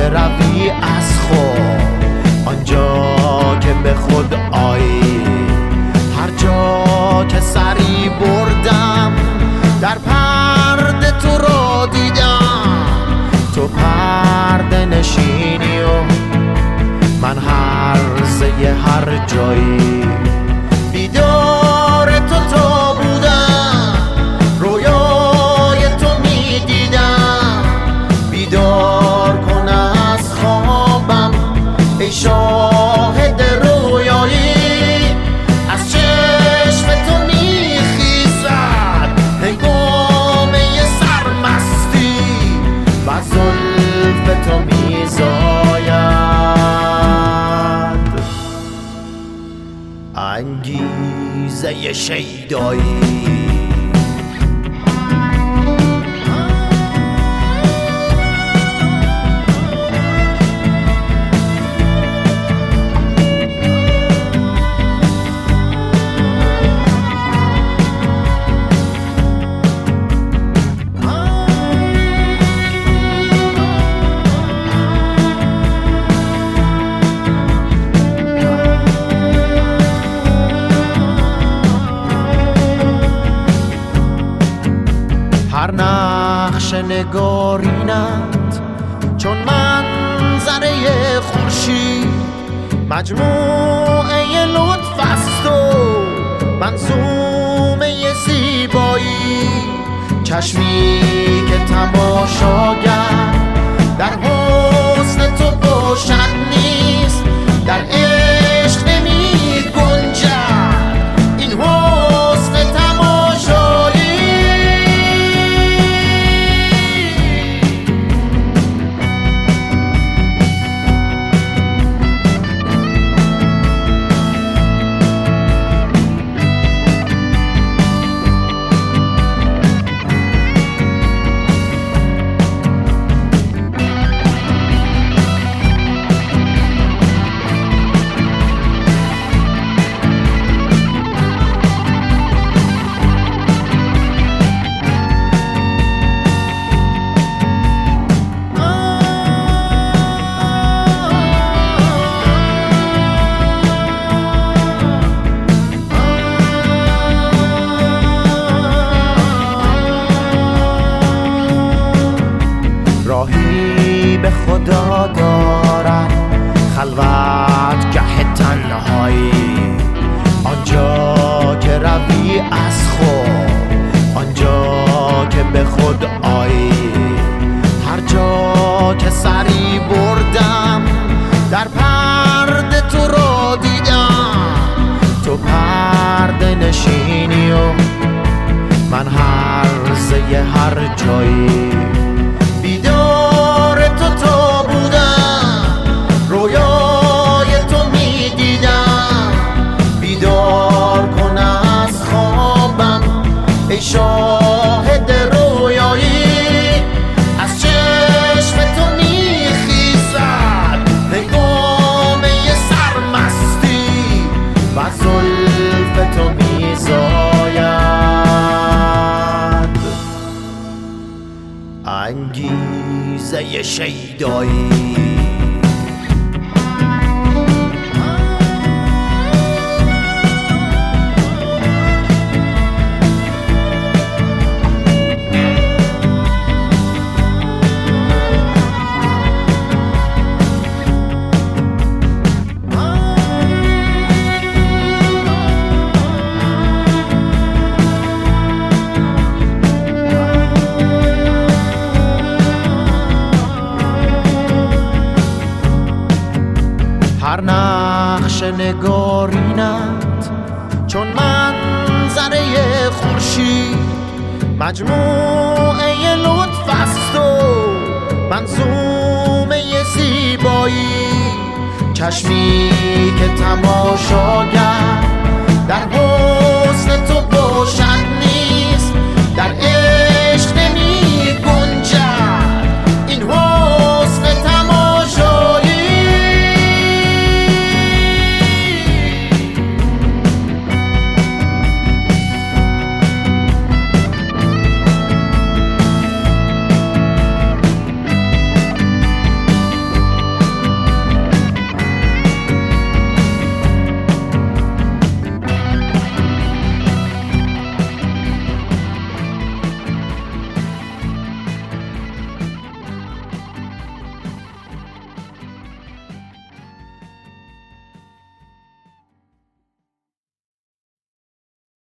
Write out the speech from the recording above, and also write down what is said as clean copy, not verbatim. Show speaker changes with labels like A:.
A: که روی از خود، آنجا که به خود آیی، هر جا که سری بردم در پرده تو را دیدم. تو پرده نشینی و من هرزه هر جایی، دیدار تو بودم، رویای تو می دیدم. بیدار کن از خوابم ای شاهد رویایی، از چشم تو می خیزد هنگامه سرمستی و زلف تو می زاید انگیزه شیدایی. هر نقش نگارینت چون منظره خورشید، مجموعه لطف است و منظومه زیبایی. چشمی که تماشاگر در حسن تو باشد نیست، در عشق نمی گنجد این حسن تماشایی. راهی به خدا دارد خلوتگه تنهایی، آنجا که روی از خود، آنجا که به خود آیی. هر جا که سری بردم در پرده تو را دیدم. تو پرده نشینی و من هرزه هر جایی، بیدار تو بودم، رویای تو می دیدم. بیدار کن از خوابم ای شاهد رویایی، از چشم تو می خیزد هنگامه سرمستی و زلف تو می زاید انگیزه شیدایی. هر نقش نگارینت چون منظره خورشید، مجموعه لطف است و منظومه زیبایی. چشمی که تماشاگر در